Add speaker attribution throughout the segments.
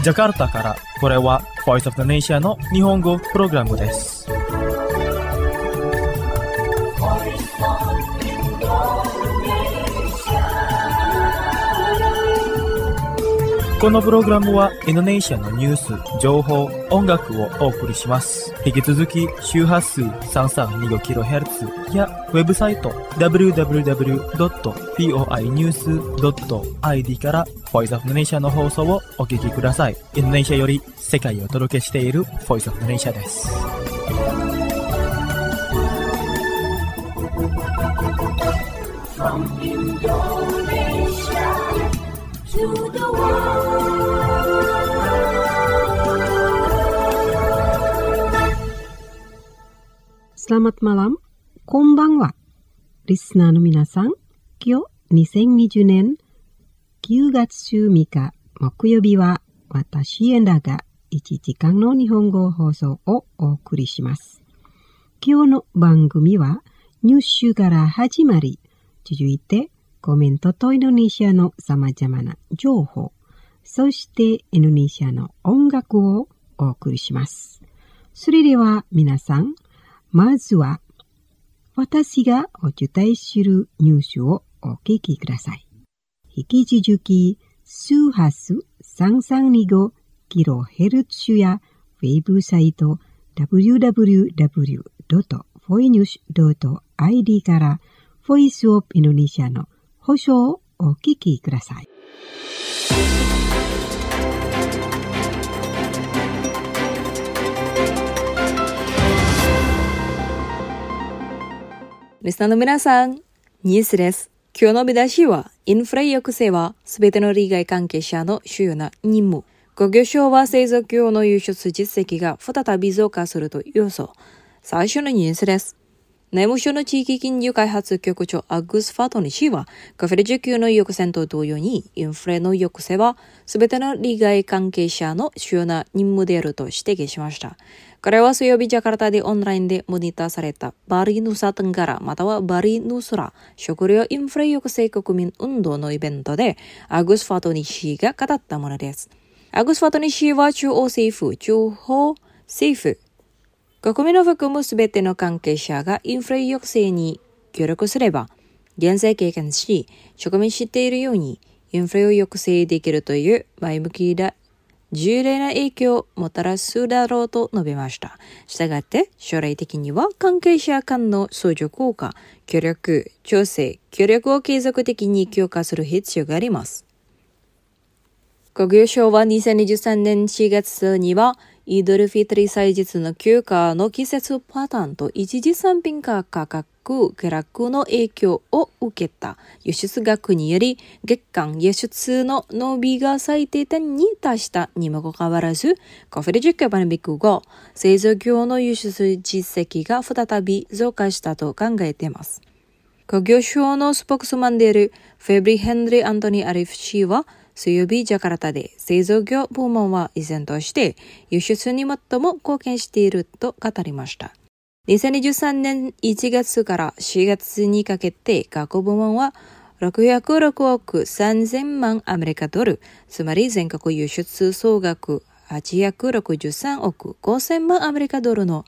Speaker 1: ジャカルタからこれは Voice of the Nation の日本語プログラムです。このプログラムはインドネシアのニュース、情報、音楽をお送りします。引き続き周波数 3325kHz やウェブサイト www.voinews.id から Voice of the Nation の放送をお聞きください。インドネシアより世界をお届けしている Voice of the Nation です。From Indonesia to the world.
Speaker 2: Selamat malam, こんばんは。リスナーの皆さん、今日2020年9月3日木曜日は私エンダが1時間の日本語放送をお送りします。今日の番組はニュースから始まり、続いてコメントとインドネシアの様々な情報、そしてインドネシアの音楽をお送りします。それでは皆さん、まずは私がお伝えするニュースをお聞きください。引き続き周波数 3325kHz やウェブサイト www.voinews.id からボイスオブインドネシアの放送をお聞きください。
Speaker 3: リスナーの皆さん、ニュースです。今日の見出しは、インフレ抑制はすべての利害関係者の主要な任務。工業省は製造業の輸出実績が再び増加すると予想。最初のニュースです。内務省の地域金融開発局長アグス・ファトニ氏は、カフェ需給の抑制と同様に、インフレの抑制はすべての利害関係者の主要な任務であると指摘しました。彼は水曜日ジャカルタでオンラインでモニターされたバリヌサ・テンガラまたはバリヌスラ食料インフレ抑制国民運動のイベントでアグス・ファトニ氏が語ったものです。アグス・ファトニ氏は中央政府、地方政府、国民を含むすべての関係者がインフレ抑制に協力すれば、現在経験し、直面しているようにインフレを抑制できるという前向きな重大な影響をもたらすだろうと述べました。したがって、将来的には関係者間の相乗効果、協力、調整、協力を継続的に強化する必要があります。工業省は2023年4月には、イードルフィトリ祭日の休暇の季節パターンと一時産品価格下落の影響を受けた輸出額により月間輸出の伸びが最低点に達したにもかかわらず、カフェ需給パンビック後、製造業の輸出実績が再び増加したと考えています。工業省のスポークスマンであるフェブリ・ヘンリー・アントニー・アリフ氏は、水曜日ジャカルタで製造業部門は依然として輸出に最も貢献していると語りました。2023年1月から4月にかけて各部門は606億3000万アメリカドル、つまり全国輸出総額863億5000万アメリカドルの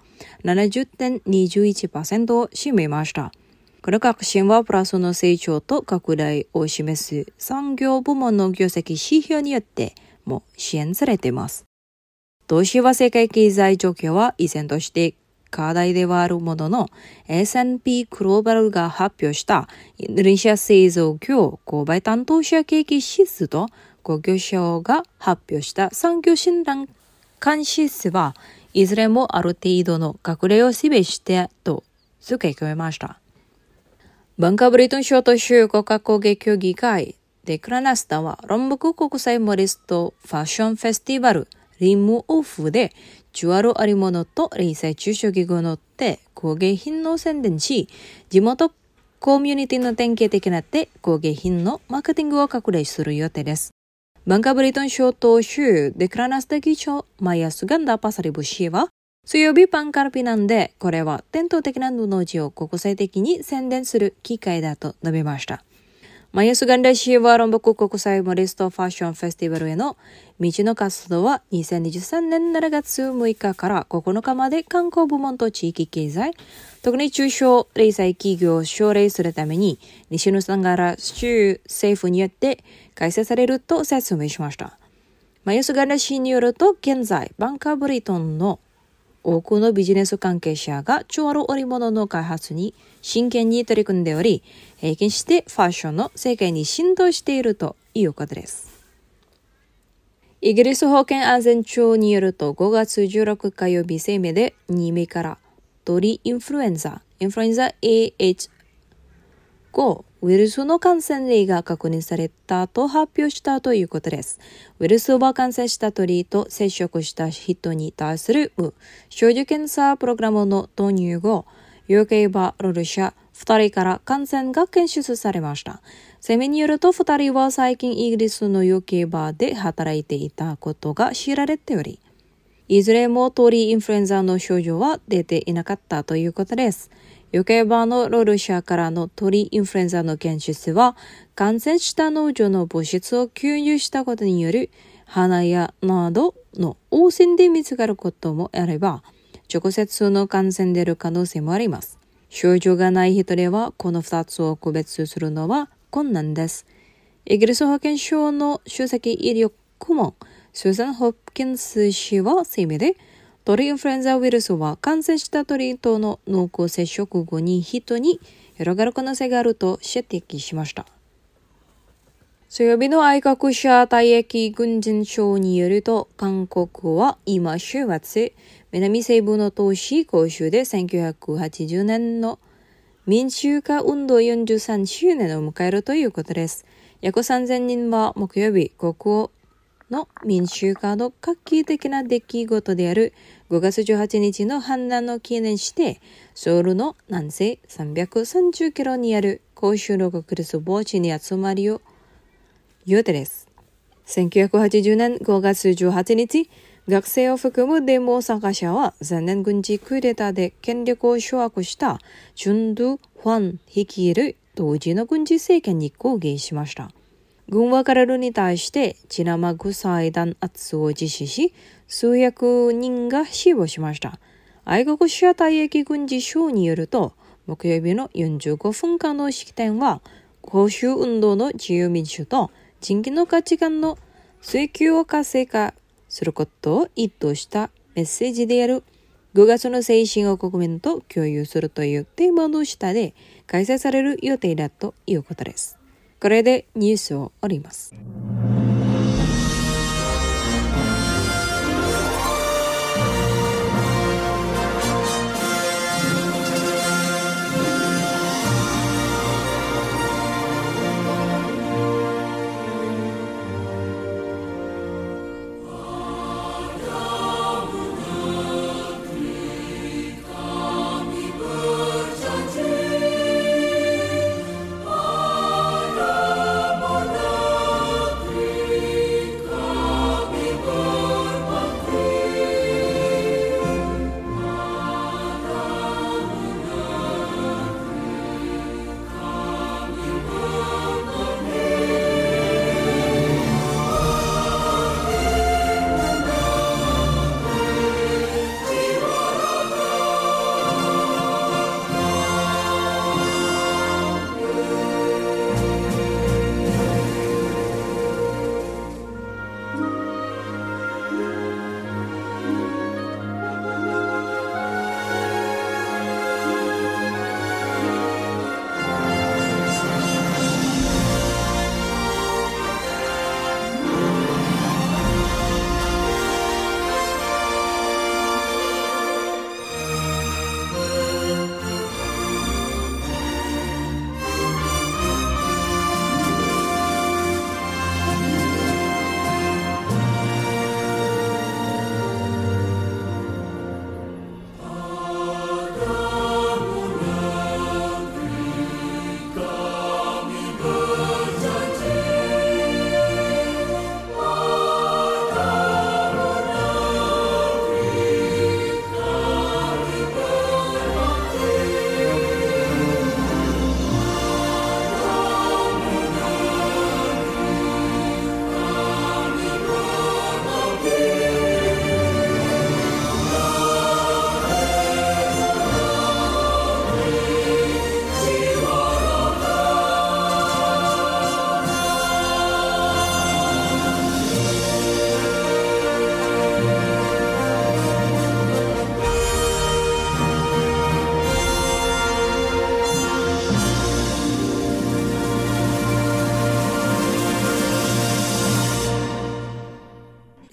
Speaker 3: 70.21% を占めました。この革新はプラスの成長と拡大を示す産業部門の業績指標によっても支援されています。同時は世界経済状況は依然として課題ではあるものの S&P グローバルが発表したインドネシア製造業購買担当者景気指数と工業省が発表した産業診断監視指数はいずれもある程度の拡大を示してと付け加えました。文化ブリトン省と州国家工芸協議会デクラナスタはロンブク国際モデストファッションフェスティバルリムオフでジュアルありものと零細中小企業を乗って工芸品の宣伝し、地元コミュニティの典型的なって工芸品のマーケティングを拡大する予定です。文化ブリトン省と州デクラナスタ議長マヤスガンダパサリブ氏は水曜日パンカルピなんで、これは伝統的な布地を国際的に宣伝する機会だと述べました。 マイアスガンダシーはロンボク国際モデストファッションフェスティバルへの道の活動は2023年7月6日から9日まで観光部門と地域経済、特に中小零細企業を奨励するために西野さんから州政府によって開催されると説明しました。マイアスガンダシーによると現在バンカーブリトンの多くのビジネス関係者がチュアル織物の開発に真剣に取り組んでおり、平均してファッションの世界に浸透しているということです。イギリス保健安全庁によると5月16日火曜日声明で2名から鳥インフルエンザ AH5 ウイルスの感染例が確認されたと発表したということです。ウイルスは感染した鳥と接触した人に対する症状検査プログラムの導入後、UK バロル社2人から感染が検出されました。声明によると2人は最近イギリスの UK バーで働いていたことが知られており、いずれも鳥インフルエンザの症状は出ていなかったということです。UK バーのロール社からの鳥インフルエンザの検出は、感染した農場の物質を吸入したことによる鼻やなどの汚染で見つかることもあれば、直接の感染である可能性もあります。症状がない人では、この2つを区別するのは困難です。イギリス保健省の首席医療顧問、スーザン・ホプキンス氏は声明で、鳥インフルエンザウイルスは感染した鳥との濃厚接触後に人に広がる可能性があると指摘しました。水曜日の愛国者退役軍人省によると、韓国は今週末、南西部の都市広州で1980年の民主化運動43周年を迎えるということです。約3000人は木曜日、国王の民主化の画期的な出来事である5月18日の反乱を記念して、ソウルの南西330キロにある広州の国立墓地に集まり予定です。1980年5月18日、学生を含むデモ参加者は前年軍事クーデターで権力を掌握したチュン・ドゥ・ファン率いる当時の軍事政権に抗議しました。軍は彼らに対して血生臭い弾圧を実施し、数百人が死亡しました。愛国者退役軍事省によると、木曜日の45分間の式典は、広州運動の自由民主と人権の価値観の追求を活性化することを意図したメッセージである5月の精神を国民と共有するというテーマの下で開催される予定だということです。これでニュースを終わります。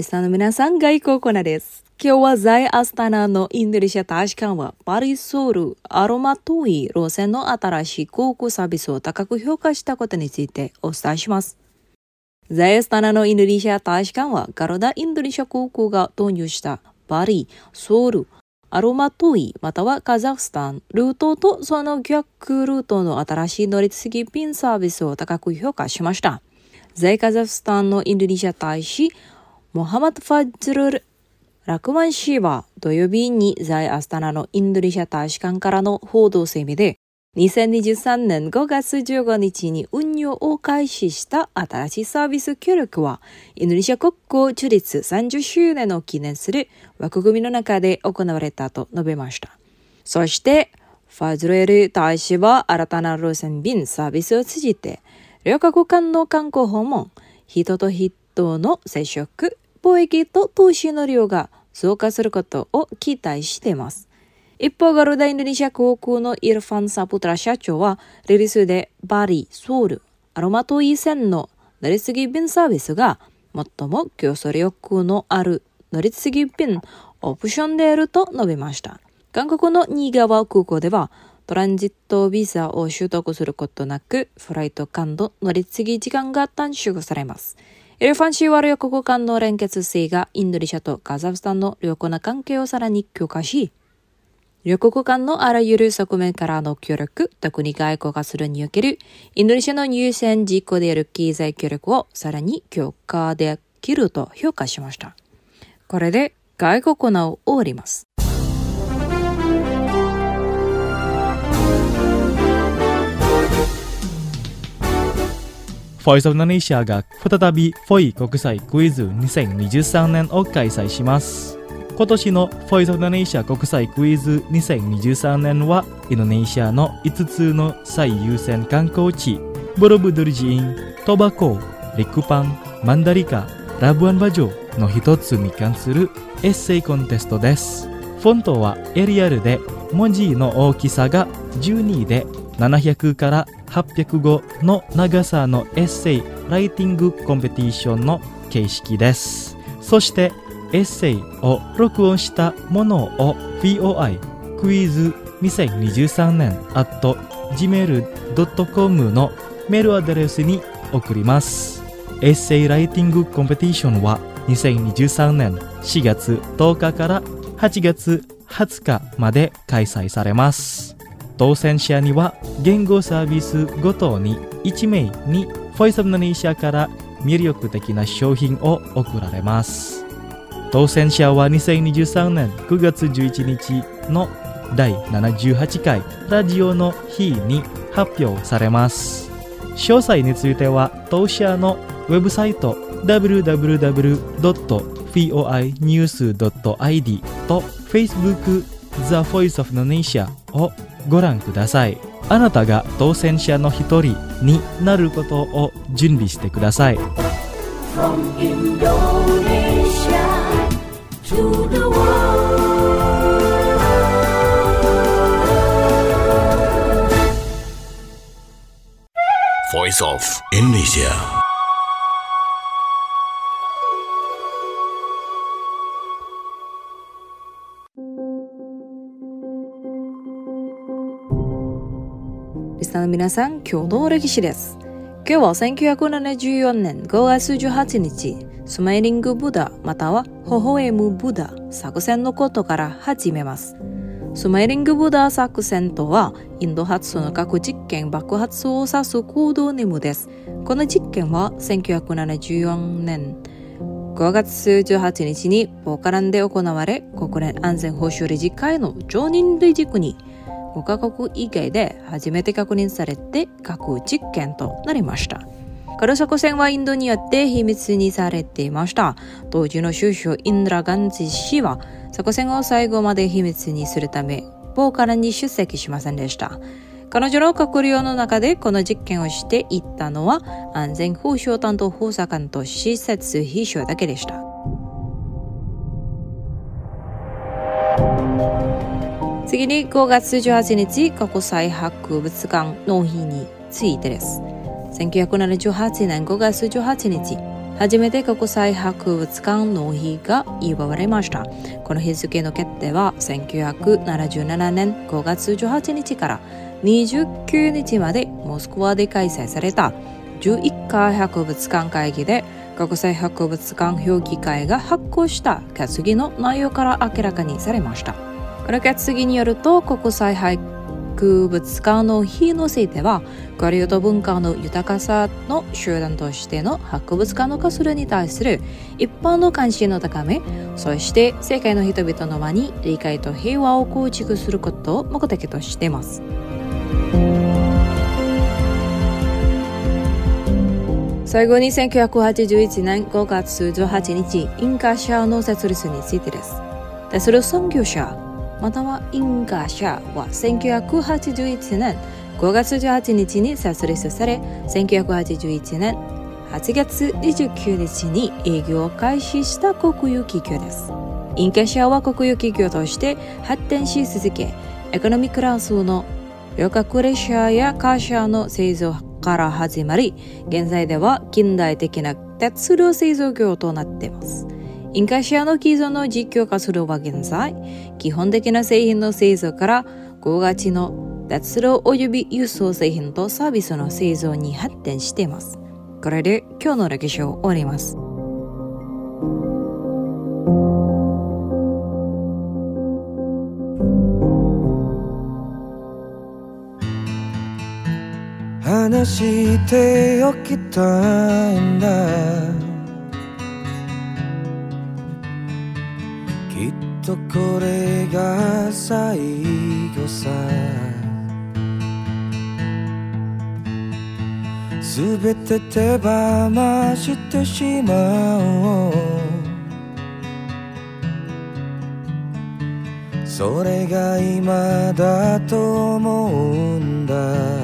Speaker 3: スナーの皆さん、外交コーナーです。今日は在アスタナのインドネシア大使館はパリソウルアロマトイ路線の新しい航空サービスを高く評価したことについてお伝えします。在アスタナのインドネシア大使館はガルダインドネシア航空が導入したパリ、ソウル、アロマトイまたはカザフスタンルートとその逆ルートの新しい乗り継ぎ便サービスを高く評価しました。在カザフスタンのインドネシア大使モハマド・ファズル・ラクマン氏は土曜日に在アスタナのインドネシア大使館からの報道声明で2023年5月15日に運用を開始した新しいサービス協力はインドネシア国交樹立30周年を記念する枠組みの中で行われたと述べました。そしてファズレル大使は新たな路線便サービスを通じて両国間の観光訪問、人と人の接触、貿易と投資の量が増加することを期待しています。一方、ガルダインドネシア航空のイルファン・サプトラ社長は、リリースでバリ、ソウル、アロマトイ線の乗り継ぎ便サービスが最も競争力のある乗り継ぎ便オプションであると述べました。韓国の新川空港では、トランジットビザを取得することなく、フライト間の乗り継ぎ時間が短縮されます。イルファン氏は両国間の連結性がインドネシアとカザフスタンの良好な関係をさらに強化し、両国間のあらゆる側面からの協力、特に外交化するにおけるインドネシアの優先事項である経済協力をさらに強化できると評価しました。これで外交コーナーを終わります。
Speaker 1: ボイスオブインドネシアが再びフォイ国際クイズ2023年を開催します。今年のボイスオブインドネシア国際クイズ2023年はインドネシアの5つの最優先観光地ボロブドゥルジーン、トバコ、リクパン、マンダリカ、ラブアンバジョの一つに関するエッセイコンテストです。フォントはエリアルで文字の大きさが12で700から800語の長さのエッセイライティングコンペティションの形式です。そしてエッセイを録音したものを VOI クイズ2023年 @gmail.com のメールアドレスに送ります。エッセイライティングコンペティションは2023年4月10日から8月20日まで開催されます。当選者には言語サービスごとに1名にボイスオブインドネシアから魅力的な商品を贈られます。当選者は2023年9月11日の第78回ラジオの日に発表されます。詳細については当社のウェブサイト www.foinews.id と Facebook The Voice of Indonesia をご覧ください。あなたが当選者の一人になることを準備してください。
Speaker 4: From Indonesia to the world.
Speaker 5: Voice of Indonesia.
Speaker 3: リスナーの皆さん、今日の歴史です。今日は1974年5月18日、スマイリングブダまたは微笑むブダ作戦のことから始めます。スマイリングブダ作戦とは、インド発の核実験爆発を指す行動任務です。この実験は1974年5月18日にポーカランで行われ、国連安全保障理事会の常任理事国に5カ国以外で初めて確認されて核実験となりました。この作戦はインドによって秘密にされていました。当時の首相インドラ・ガンジー氏は作戦を最後まで秘密にするためポーカランに出席しませんでした。彼女の閣僚の中でこの実験をしていったのは安全保障担当補佐官と施設秘書だけでした。次に5月18日国際博物館の日についてです。1978年5月18日、 初めて国際博物館の日が祝われました。この日付の決定は1977年5月18日から29日までモスクワで開催された11回博物館会議で、国際博物館評議会が発行した決議の内容から明らかにされました。この決議によると、国際博物館の日については、交流と文化の豊かさの集団としての博物館の活動に対する一般の関心を高め、そして世界の人々の間に理解と平和を構築することを目的としています。最後に1981年5月18日、インカ社の設立についてです。テスラ創業者またはインカ社は1981年5月18日に設立され、1981年8月29日に営業を開始した国有企業です。インカ社は国有企業として発展し続け、エコノミークラスの旅客列車やカー車の製造から始まり、現在では近代的な鉄道製造業となっています。インカ社の既存の実況活動は現在、基本的な製品の製造から高価値の鉄道および輸送製品とサービスの製造に発展しています。これで今日の歴史を終わります。
Speaker 6: 話しておきたいんだ、きっとこれが最後さ。すべて手放してしまおう、それが今だと思うんだ。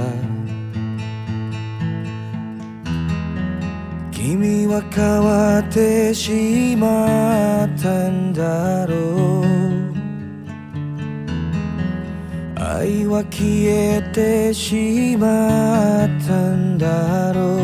Speaker 6: 君は変わってしまったんだろう、愛は消えてしまったんだろ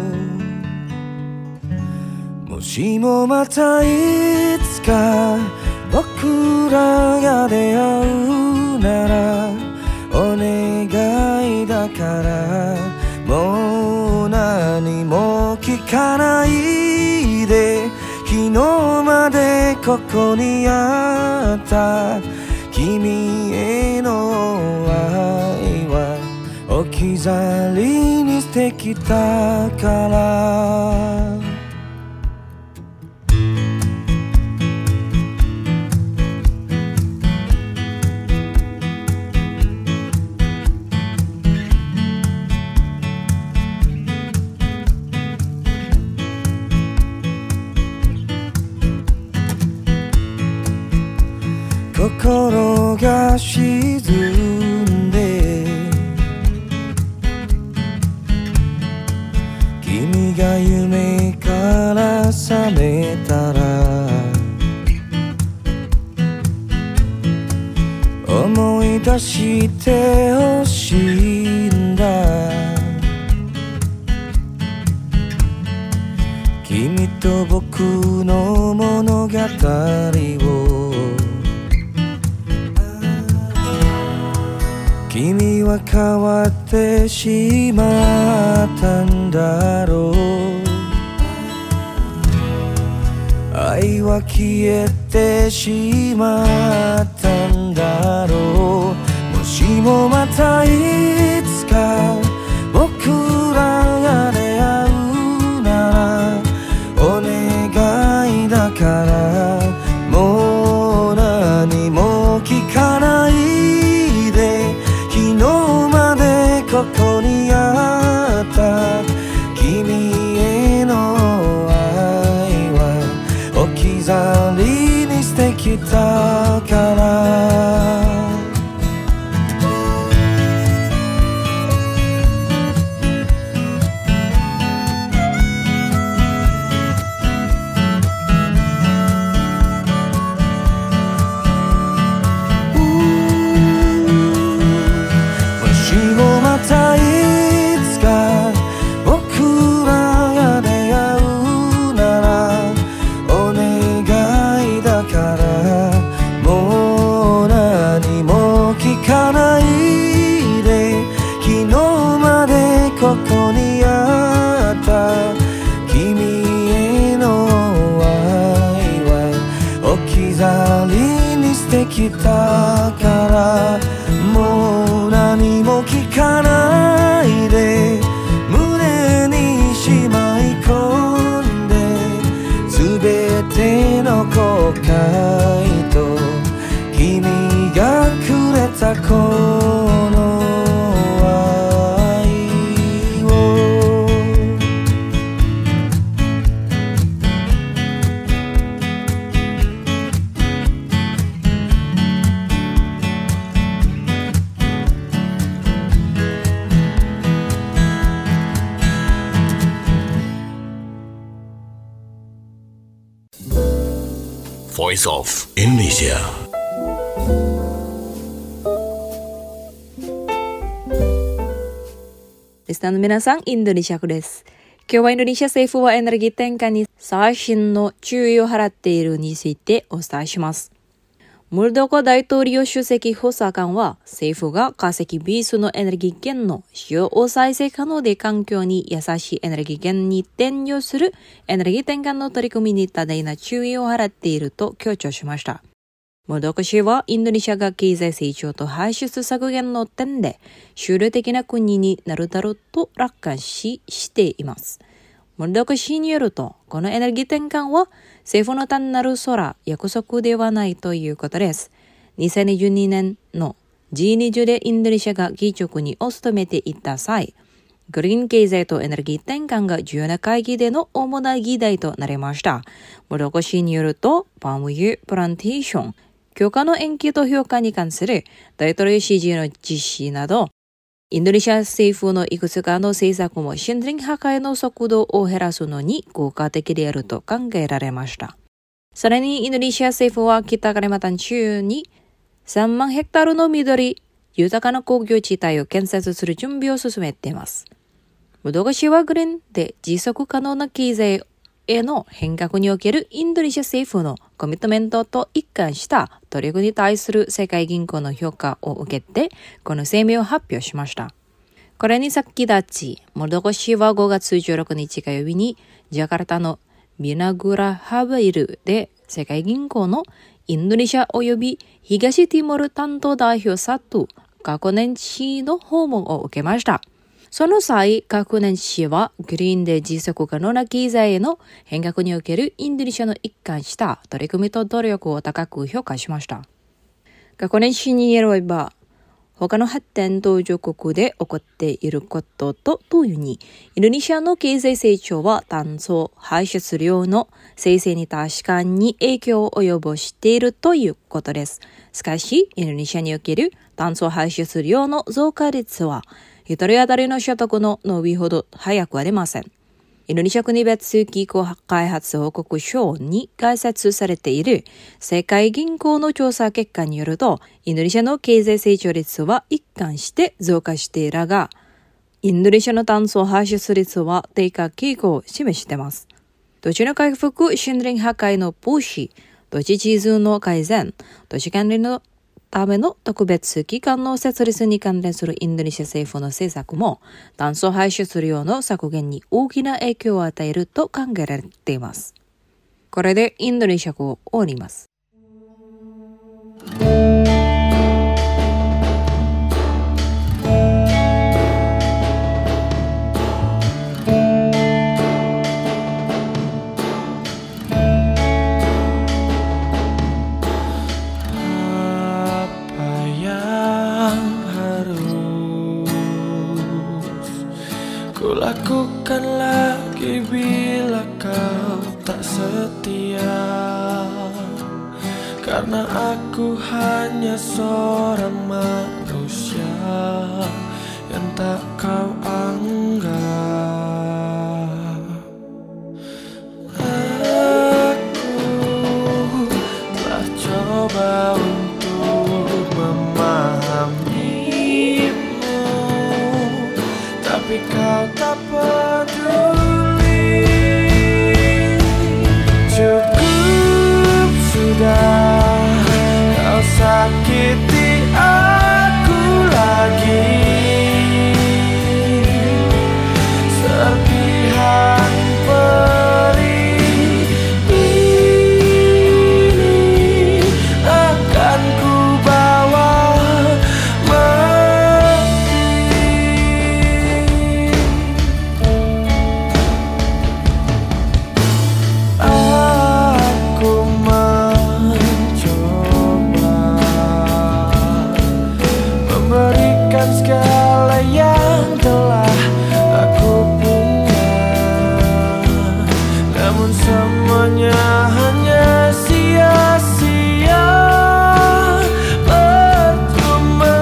Speaker 6: う。もしもまたいつか僕らが出会うなら、お願いだからもう何も聞かないで。昨日までここにあった君への愛は置き去りにしてきたから。心が沈んで、君が夢から覚めたら、思い出してほしいんだ。君と僕の物語を。君は変わってしまったんだろう、愛は消えてしまったんだろう。もしもまたいつか僕らが出会うなら、お願いだからもう何も聞かないで。昨日までここにあった君への愛は置き去りにしてきたから。またいつか僕らが出会うなきたからもう何も聞かないで胸にしまい込んで全ての後悔と君がくれたこの愛を
Speaker 5: Voice of Indonesia.
Speaker 3: Listenerの皆さん、インドネシア語です。今日はインドネシア政府はエネルギー転換に最新の注意を払っているについてお伝えします。モルドバ大統領首席補佐官は政府が化石ベースのエネルギー源の使用を再生可能で環境に優しいエネルギー源に転用するエネルギー転換の取り組みに多大な注意を払っていると強調しました。モルドバ氏はインドネシアが経済成長と排出削減の点で主流的な国になるだろうと楽観視しています。モルドバ氏によると、このエネルギー転換は政府の単なる約束ではないということです。2022年の G20 でインドネシアが議長国を務めていた際、グリーン経済とエネルギー転換が重要な会議での主な議題となりました。モルドバ氏によると、パーム油プランテーション、強化の延期と評価に関する大統領指示の実施など、インドネシア政府のいくつかの政策も森林破壊の速度を減らすのに効果的であると考えられました。さらにインドネシア政府は北カリマタン州に3万ヘクタールの緑豊かな工業地帯を建設する準備を進めています。モルドバ氏はグリーンで持続可能な経済への変革におけるインドネシア政府のコミットメントと一貫した努力に対する世界銀行の評価を受けて、この声明を発表しました。これに先立ち、モルドバ氏は5月16日火曜日に、ジャカルタのビナグラハバイルで世界銀行のインドネシア及び東ティモール担当代表サトゥ・カコネン氏の訪問を受けました。その際、カコネン氏はグリーンで持続可能な経済への変革におけるインドネシアの一貫した取り組みと努力を高く評価しました。カコネン氏によれば、他の発展途上国で起こっていることと同様に、インドネシアの経済成長は炭素排出量の生成に確かに影響を及ぼしているということです。しかし、インドネシアにおける炭素排出量の増加率は、一人当たりの所得の伸びほど早くありません。インドネシア国別機構開発報告書に解説されている世界銀行の調査結果によると、インドネシアの経済成長率は一貫して増加しているが、インドネシアの炭素排出率は低下傾向を示しています。土地の回復、森林破壊の防止、土地地図の改善、土地管理のための特別機関の設立に関連するインドネシア政府の政策も炭素排出量の削減に大きな影響を与えると考えられています。これでインドネシア語を終わります。
Speaker 6: Lakukan lagi bila kau tak setia, karena aku hanya seorang manusia yang tak kau anggap. Aku telah coba untuk memahamimu, tapi kau tak peduli. Cukup sudah, kau sakiti aku lagi. Serpihan perih ini akan ku melupakan segala yang telah aku punya. Namun semuanya hanya sia-sia, percuma.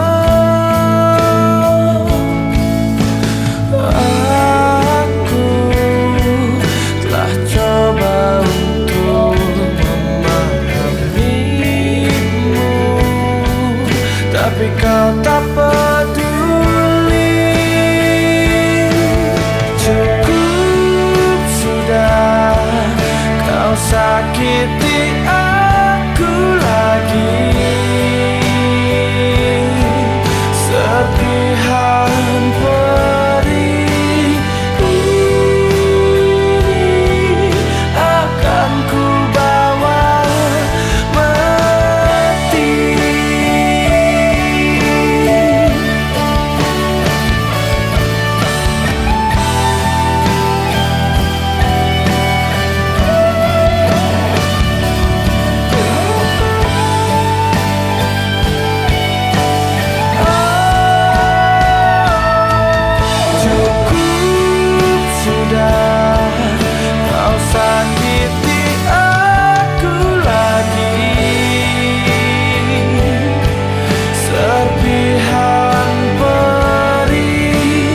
Speaker 6: Aku telah coba untuk memahamimu, tapi kau tak peduli. Cukup sudah, kau sakiti aku lagi. Serpihan perih ini akan ku bawa mati. Cukup sudah, kau sakiti aku lagi. Serpihan perih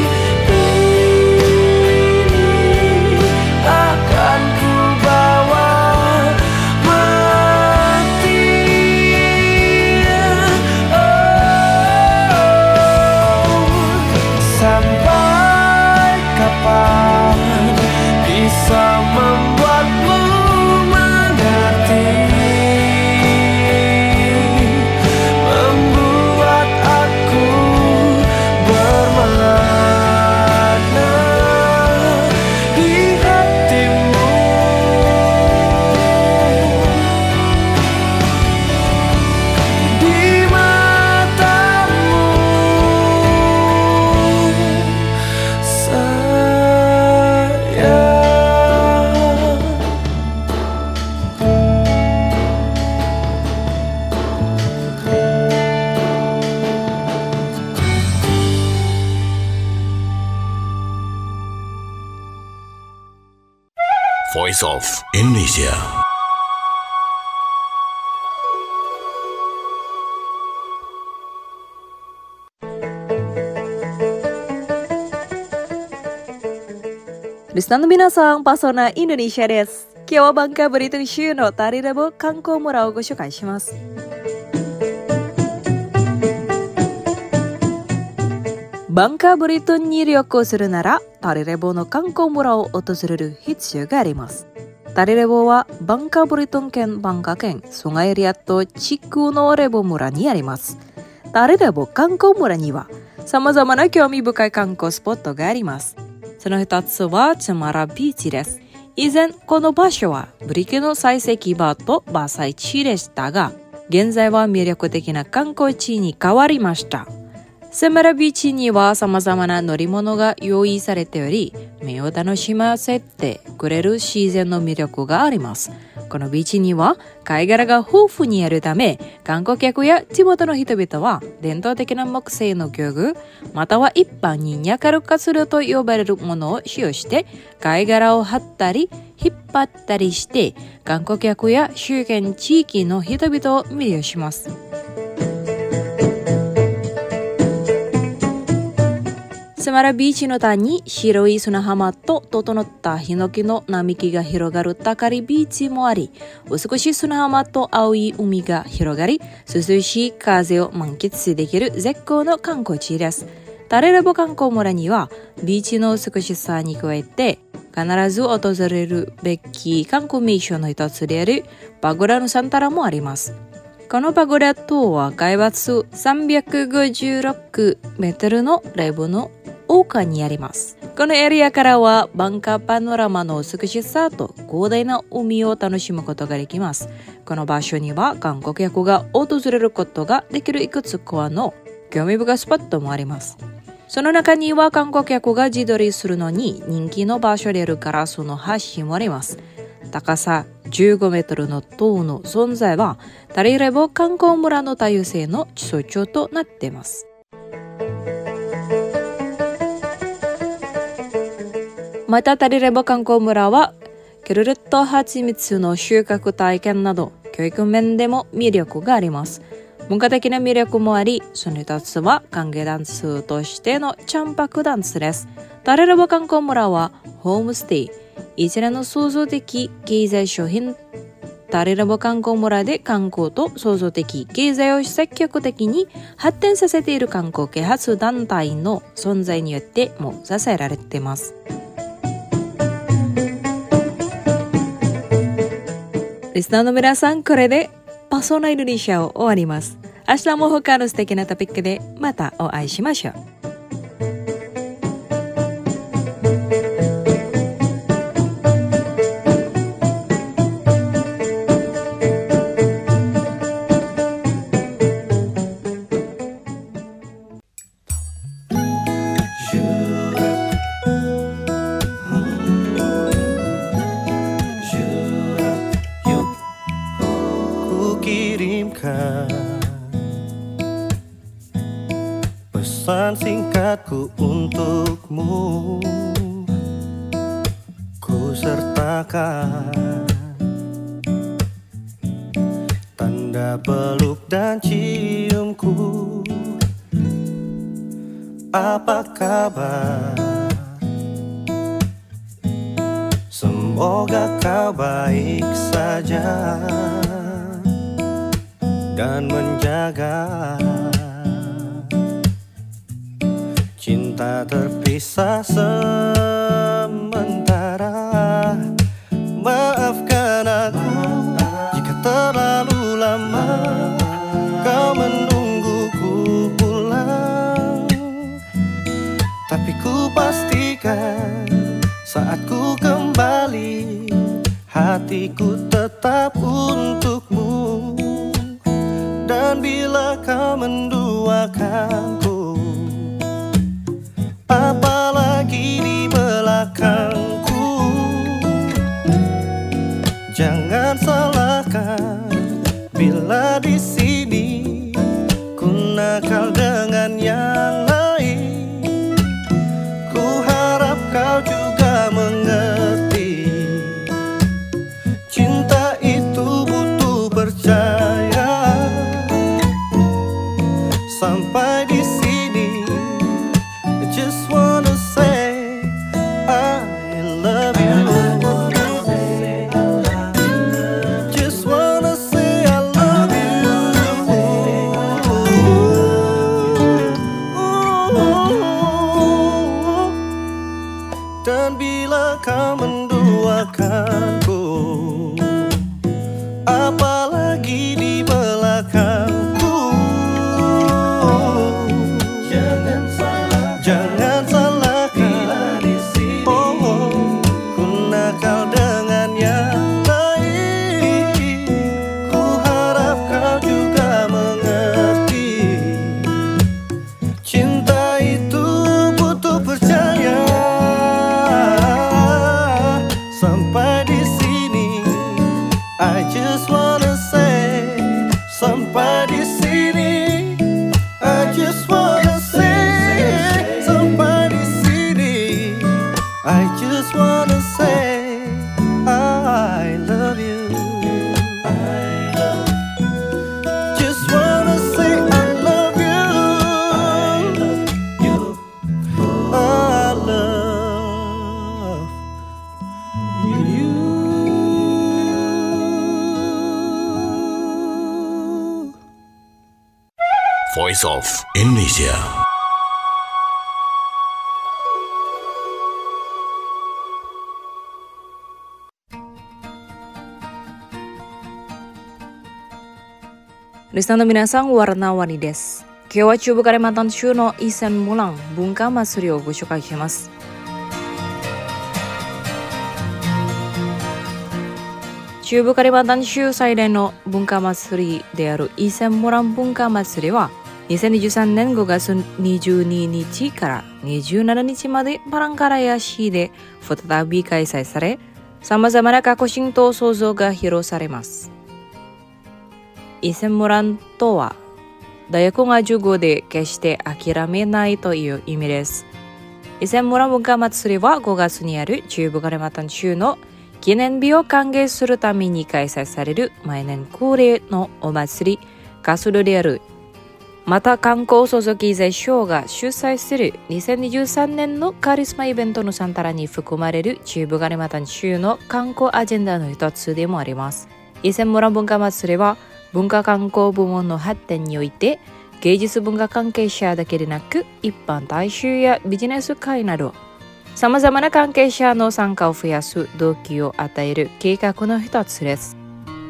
Speaker 6: ini akan ku bawa mati. Sampai kapan bisa membuatmu mengerti, membuat aku bermakna di hatimu. Di matamu sayang.
Speaker 5: Voice of Indonesia.
Speaker 3: Listener minasan, Pasona Indonesia desu. Kyo wa Bangka Belitung Shu no Tarirebo Kankou Muraをご紹介します。バンカーブリトンに旅行するなら、タリレボの観光村を訪れる必要があります。タリレボはバンカーブリトン県バンカ県蘇我エリアと地区のレボ村にあります。タリレボ観光村には様々な興味深い観光スポットがあります。その一つはチャマラビーチです。以前この場所はブリキの採石場と伐採地でしたが、現在は魅力的な観光地に変わりました。セマラビーチには様々な乗り物が用意されており、目を楽しませてくれる自然の魅力があります。このビーチには貝殻が豊富にあるため、観光客や地元の人々は伝統的な木製の漁具、または一般にニャカルカスルと呼ばれるものを使用して貝殻を張ったり引っ張ったりして観光客や周辺地域の人々を魅了します。セマラビーチの谷に白い砂浜と整ったヒノキの並木が広がる高いビーチもあり、美しい砂浜と青い海が広がり、涼しい風を満喫できる絶好の観光地です。タリレボ観光村にはビーチの美しさに加えて必ず訪れるべき観光名所の一つであるパゴラのサンタラもあります。このパゴラ島は海抜356メートルのレボの丘にあります。このエリアからはバンカパノラマの美しさと広大な海を楽しむことができます。この場所には観光客が訪れることができるいくつかの興味深いスポットもあります。その中には観光客が自撮りするのに人気の場所であるガラスの橋もあります。高さ15メートルの塔の存在はタリレボ観光村の多様性の象徴となっています。 またタリレバ観光村はケルルットハチミツの収穫体験など教育面でも魅力があります。文化的な魅力もあり、その一つは歓迎ダンスとしてのチャンパクダンスです。タリレバ観光村はホームステイ、一連の創造的経済商品タリレバ観光村で観光と創造的経済を積極的に発展させている観光啓発団体の存在によっても支えられています。リスナーの皆さん、これでパーソナインドネシアを終わります。明日も他の素敵なトピックでまたお会いしましょう。
Speaker 6: Pesan singkatku untukmu, ku sertakan tanda peluk dan ciumku. Apa kabar? Semoga kau baik saja dan menjaga cinta terpisah sementara. Maafkan aku jika terlalu lama kau menungguku pulang, tapi ku pastikan saat ku kembali hatiku tetap untukmu. Dan bila kau menduakanku, apalagi di belakangku, jangan salahkan bila di sini ku nakal dengan yang lain. Ku harap kau juga mengerti, cinta itu butuh percaya. Sampai di sini just wanna say I love you. Just wanna say I love you. Dan bila kau menduakanku, apalagi di belakangku, jangan salahkan ku nakal dengan yang lain. Ku harap kau juga mengerti, cinta itu butuh percaya. Sampai di sini I just wanna say, sampai di sini I just wanna say, sampai di sini I just wanna say I love you. Just wanna say I love you. I love you.
Speaker 5: Voice of Indonesia.
Speaker 3: Listenerの皆さん、warna-warniです。今日は中部カリマンタン州のイセンモラン文化祭りをご紹介します。中部カリマンタン州最大の文化祭りであるイセンモラン文化祭りは2023年5月22日から27日までパランカラヤ市で再び開催され、様々な過去神と創造が披露されます。イセンモランとは大学が授語で決して諦めないという意味です。 伊勢村文化祭りは5月にある中部カリマンタン州の記念日を歓迎するために開催される毎年恒例のお祭りガスルである。また観光創造経済省が主催する2023年のカリスマイベントのサンタラに含まれる中部カリマンタン州の観光アジェンダの一つでもあります。伊勢村文化祭りは文化観光部門の発展において芸術文化関係者だけでなく一般大衆やビジネス界などさまざまな関係者の参加を増やす動機を与える計画の一つです。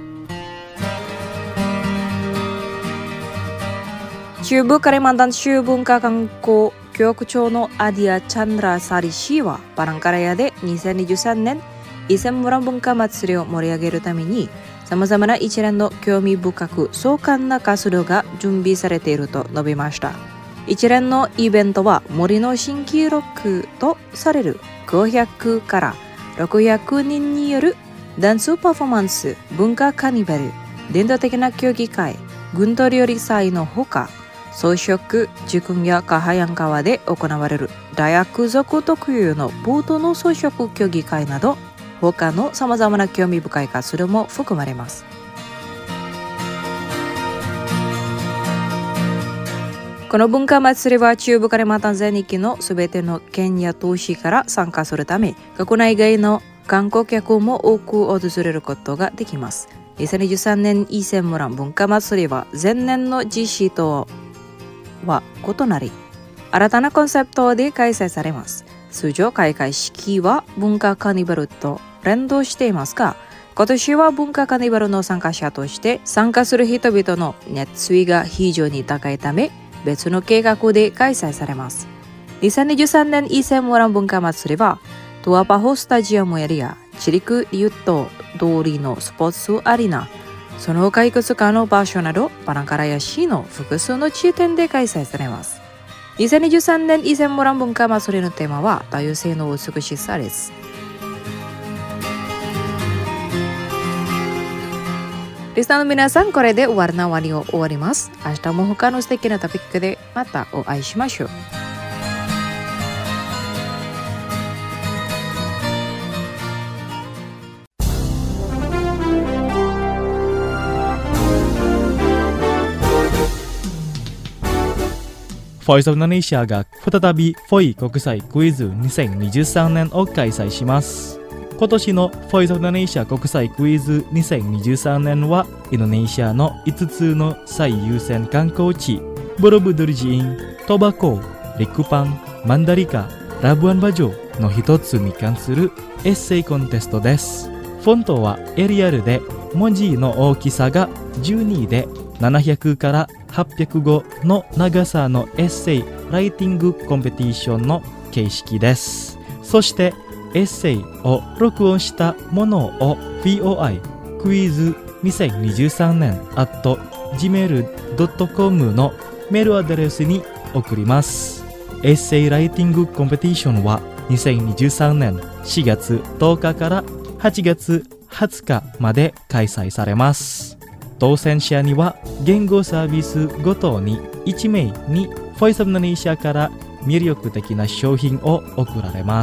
Speaker 3: 中部カリマンタン州文化観光局長のアディア・チャンドラサリ氏はパランカラヤで2023年伊勢村文化祭りを盛り上げるためにさまざまな一連の興味深く壮観な活動が準備されていると述べました。一連のイベントは森の新記録とされる500から600人によるダンスパフォーマンス、文化カーニバル、伝統的な競技会、軍刀料理祭のほか装飾、受訓やカハヤン川で行われる大学族特有のボートの装飾競技会など他のさまざまな興味深い活動も含まれます。この文化祭りは中部カリマンタン全域のすべての県や都市から参加するため国内外の観光客も多く訪れることができます。2023年伊勢村文化祭りは前年の実施とは異なり新たなコンセプトで開催されます。通常開会式は文化カーニバルと連動していますが、今年は文化カーニバルの参加者として参加する人々の熱意が非常に高いため別の計画で開催されます。2023年伊勢村文化祭りはトアパホスタジアムエリア、チリクリュット通りのスポーツアリーナ、その他いくつかの場所などパランカラヤ市の複数の地点で開催されます。2023年伊勢村文化祭りのテーマは多様性の美しさです。リスナーの皆さん、これで終わりを終わります。明日も他の素敵なトピックでまたお会いしましょう。
Speaker 1: Voice of Indonesia が再びフォイ国際クイズ2023年を開催します。今年の Voice of Indonesia 国際クイズ2023年はインドネシアの5つの最優先観光地ボロブドゥルジーン、トバコ、リクパン、マンダリカ、ラブアンバジョの一つに関するエッセイコンテストです。フォントはエリアルで文字の大きさが12で700から800語の長さのエッセイライティングコンペティションの形式です。そしてエッセイを録音したものを VOI クイズ2023年 @gmail.com のメールアドレスに送ります。エッセイライティングコンペティションは2023年4月10日から8月20日まで開催されます。当選者には言語サービスごとに1名に Voice of Indonesia から魅力的な商品を贈られます。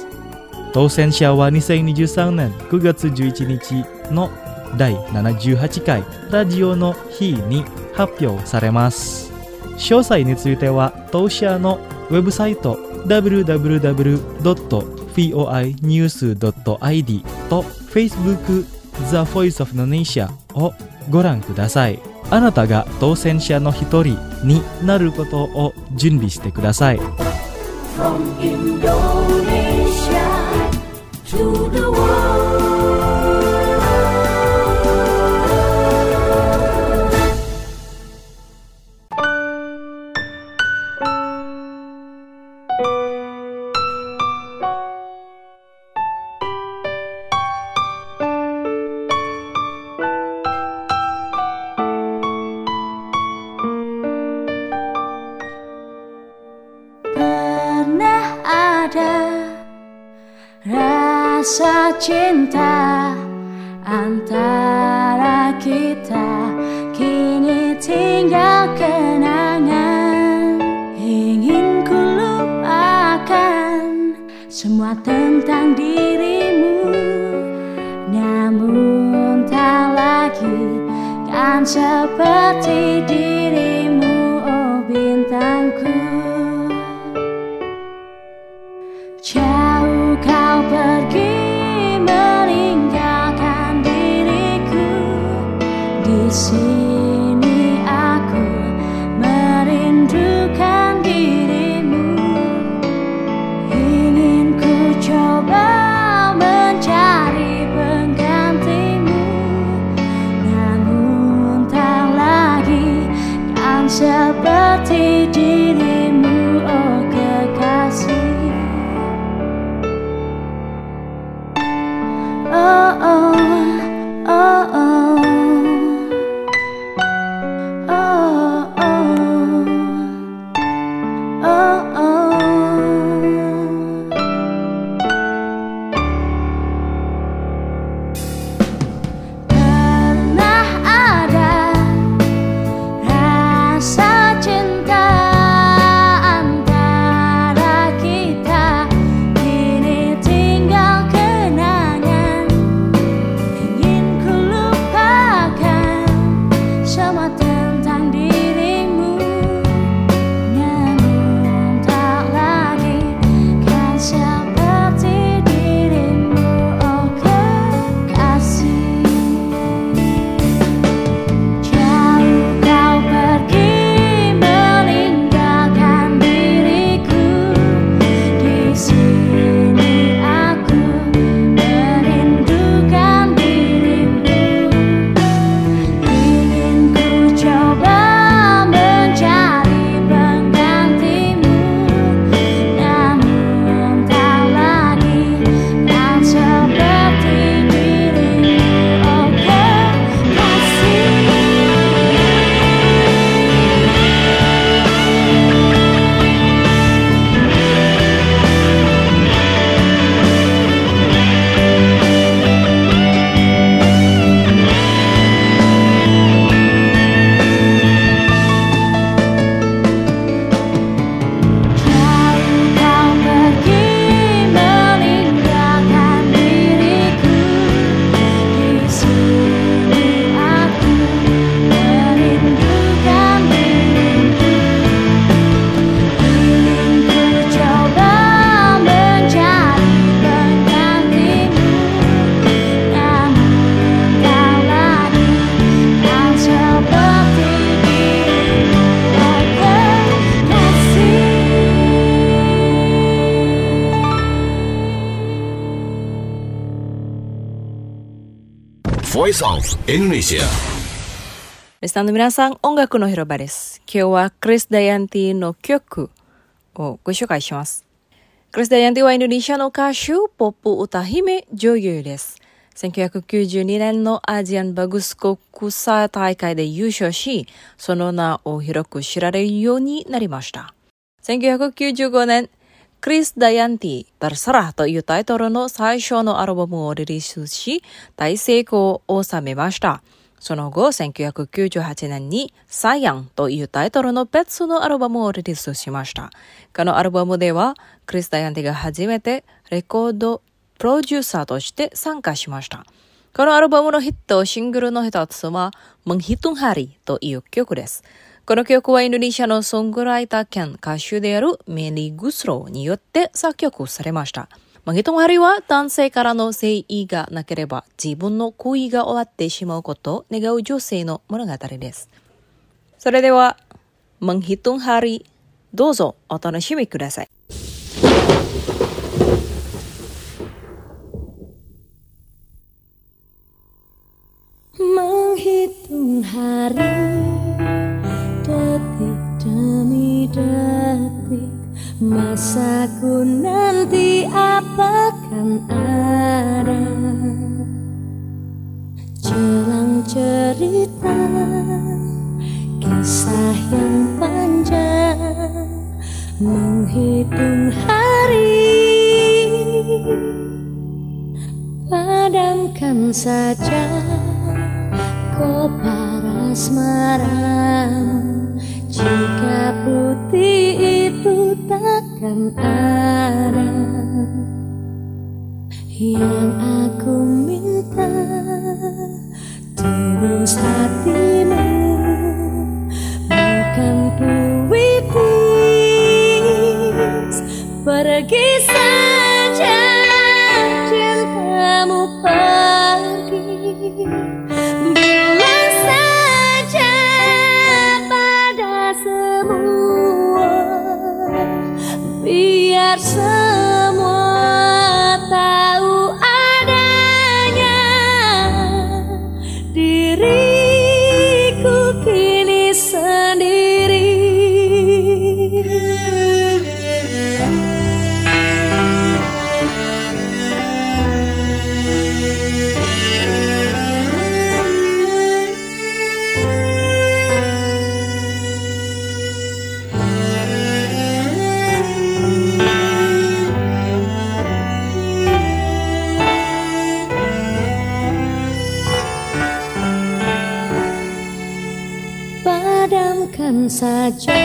Speaker 1: 当選者は2023年9月11日の第78回ラジオの日に発表されます。詳細については当社のウェブサイト www.voinews.id と Facebook The Voice of Indonesia をご覧ください。あなたが当選者の一人になることを準備してください。
Speaker 4: From Indonesia to the world. Pernah ada rasa cinta antara kita, kini tinggal kenangan. Ingin ku lupakan semua tentang dirimu. Namun tak lagi kan seperti dirimu, oh bintangku. Jauh kau pergi meninggalkan diriku. Di sini aku merindukan dirimu. Ingin ku coba mencari penggantimu, namun tak lagi kan seperti dirimu, oh kekasih. Oh oh oh oh oh oh oh oh. Pernah ada rasa cinta antara kita, kini tinggal kenangan. Ingin ku lupakan semua tentang dirimu, namun tak lagi kan seperti dirimu, oh kekasih. Jauh kau pergi meninggalkan diriku. Di sini aku merindukan dirimu. Ingin ku coba mencari penggantimu, namun tak lagi kan seperti dirimu, oh kekasih. Jauh kau pergi meninggalkan diriku. Di sini aku merindukan dirimu. Ingin ku coba mencari penggantimu, namun tak lagi kan seperti dirimu, oh kekasih.
Speaker 5: Voice of Indonesia.
Speaker 3: リスナーの皆さん、音楽の広場です。今日はクリス・ダイアンティの曲をご紹介します。クリス・ダイアンティはインドネシアの歌手、ポップ歌姫、女優です。1992年のアジアンバグス国際大会で優勝し、その名を広く知られるようになりました。1995年、クリス・ダイアンティ、Terserahというタイトルの最初のアルバムをリリースし、大成功を収めました。その後、1998年にサイアンというタイトルの別のアルバムをリリースしました。このアルバムでは、クリス・ダイアンティが初めてレコードプロデューサーとして参加しました。このアルバムのヒットシングルの一つは、Menghitung Hariという曲です。この曲はインドネシアのソングライター兼歌手であるメリー・グスローによって作曲されました。Menghitung Hariは男性からの誠意がなければ自分の恋が終わってしまうことを願う女性の物語です。それでは Menghitung Hari どうぞお楽しみください。
Speaker 4: Menghitung hari, detik demi detik, masaku nanti apakan ada. Jelang cerita kisah yang panjang, menghitung hari, padamkan saja kobar asmaramu, jika putih itu takkan ada. Yang aku minta tulus hatimu, bukan puitis. Pergi saja cintamu pergi, bilang saja pada semua, biar semua tahu adanya diriku kini sendiri. Padamkan saja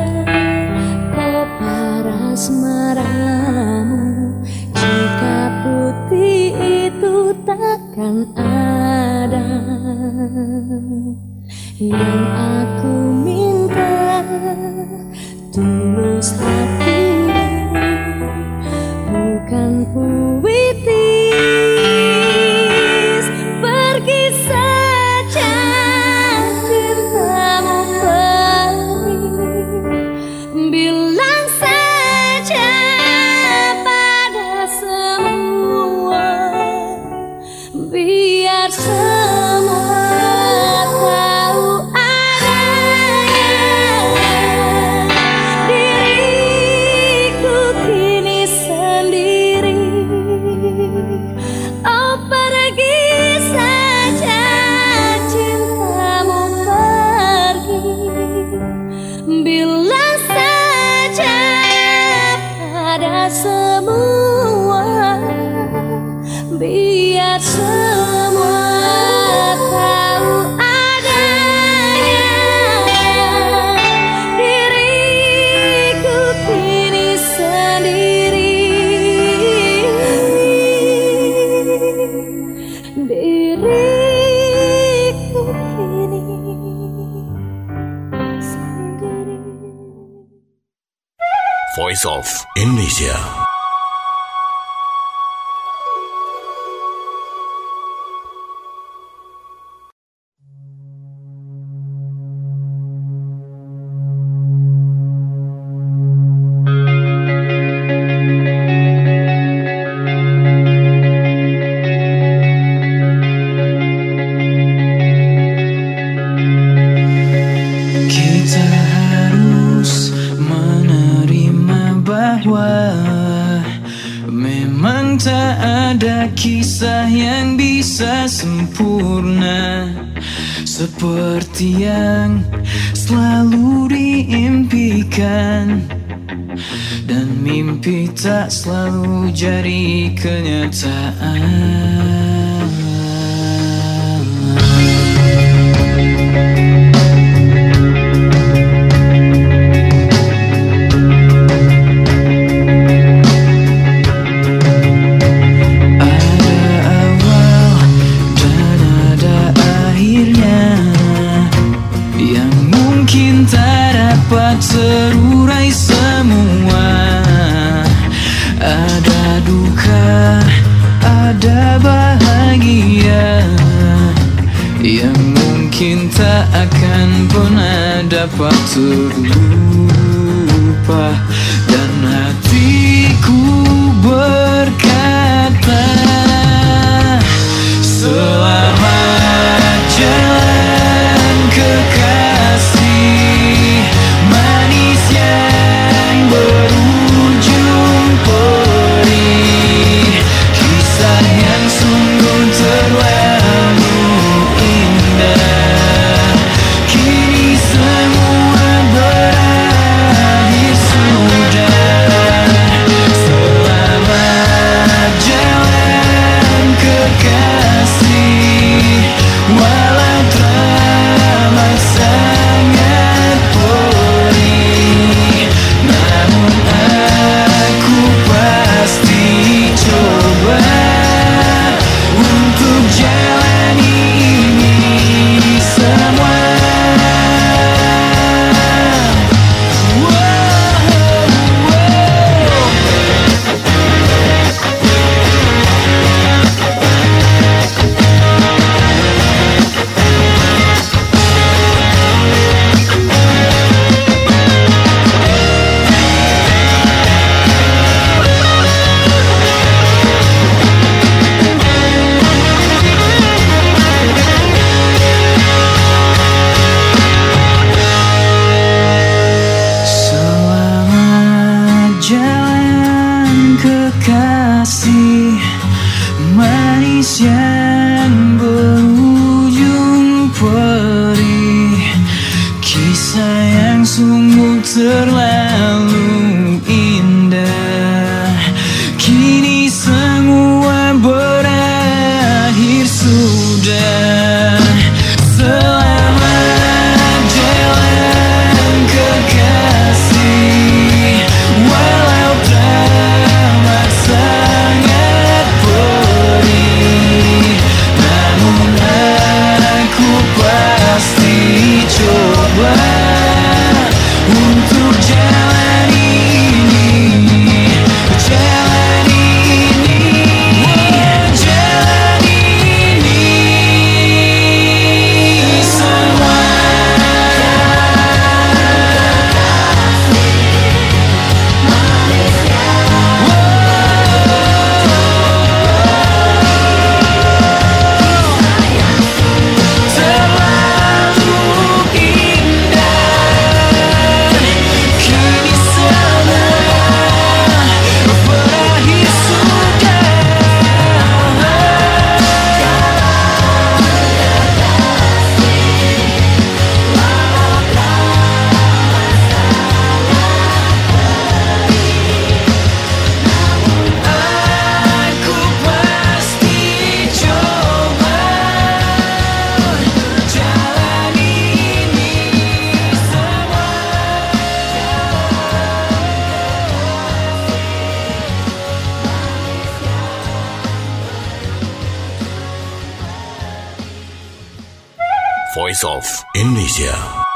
Speaker 4: koparas maramu, jika putih itu takkan ada. Yang aku minta tulus hatimu, bukan puitis. Pergi saja cintamu pergi, bilang saja pada semua, biar semua tahu adanya diriku kini sendiri. Oh, pergi saja cintamu pergi, bilang saja pada semua, biar semua tahu adanya diriku kini sendiri. Diriku kini sendiri.
Speaker 5: Voice of Indonesia.
Speaker 6: Kita harus menerima bahwa memang tak ada kisah yang bisa sempurna seperti yang selalu diimpikan, dan mimpi tak selalu jadi kenyataan. Terurai semua, ada duka, ada bahagia yang mungkin tak akan pernah dapat terlupa. Dan hatiku berkata, selamat jalan kekasih, manis yang berujung perih, kisah yang sungguh terlalu indah. Kini semua berakhir. kekasih manis yang berujung perih, kisah yang sungguh terlalu indah. Kini semua berakhir sudah. Selamat jalan kekasih, walau teramat sangat perih, namun aku pasti coba untuk jalan ini, jalan ini, jalan ini semua.
Speaker 5: Voice of Indonesia.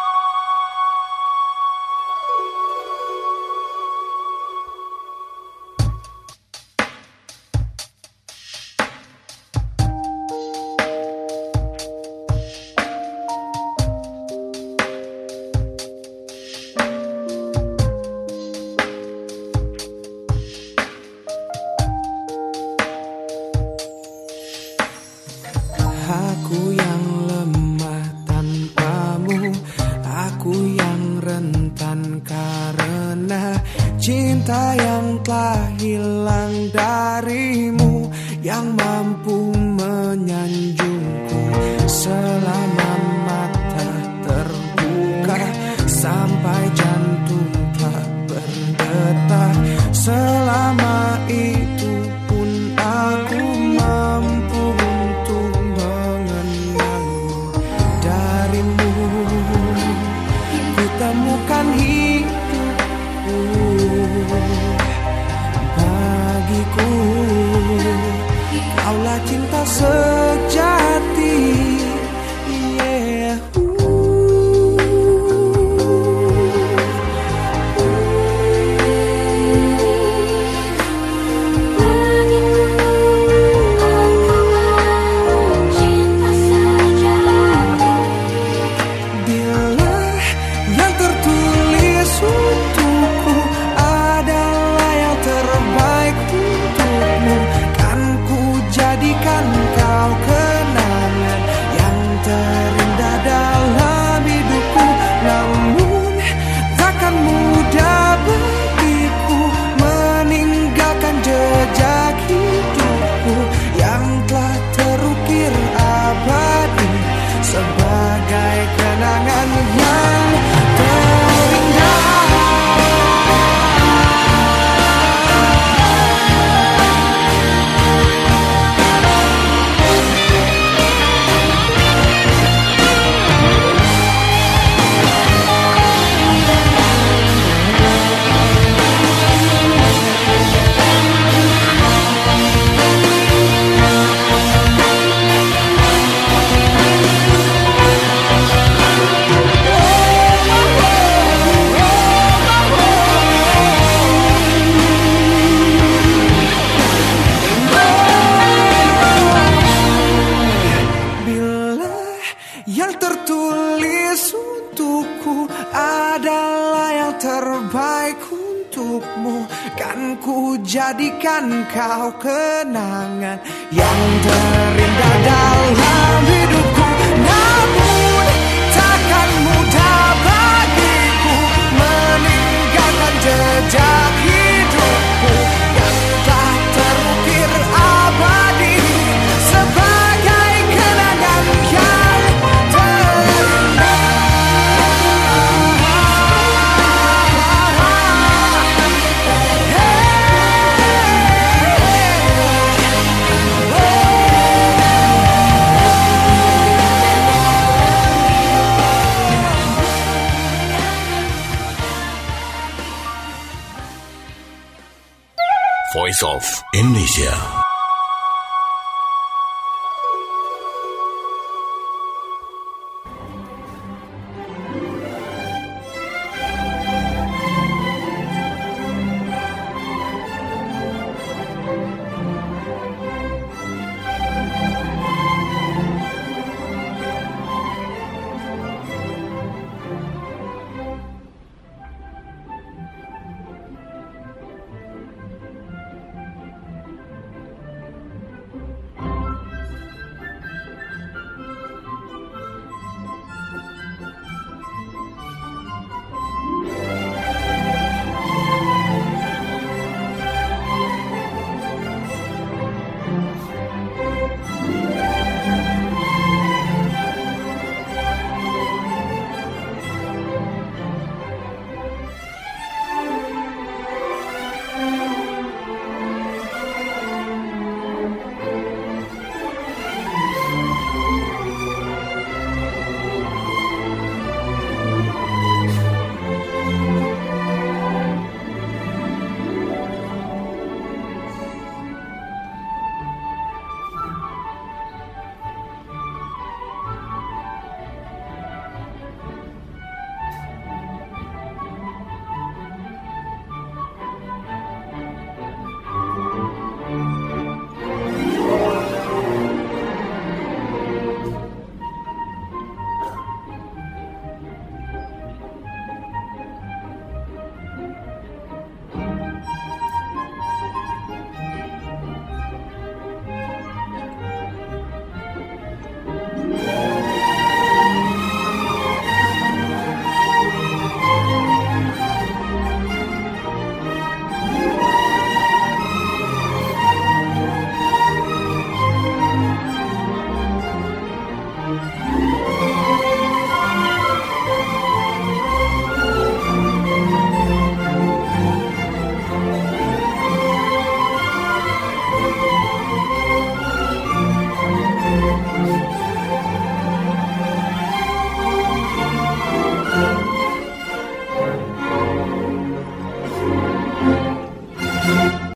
Speaker 6: Aku yang lemah tanpamu, aku yang rentan karena cinta yang telah hilang darimu, yang mampu menyanjungku selama mata terbuka, sampai jantung tak berdetak. Selama itu pun aku mampu untuk mengenalmu. Darimu ku temukan hidupku, bagiku kaulah cinta sejati. Yeah. Jadikan kau kenangan yang terindah dalam hidupku. Namun takkan mudah bagiku meninggalkan jejak hidupku yang telah terukir abadi sebagai kenangan yang terindah. Yang tertulis untukku adalah yang terbaik untukmu, kan ku jadikan kau kenangan yang terindah dalam hidupku. Namun takkan mudah bagiku meninggalkan jejak hidupku yang
Speaker 5: Voice of Indonesia.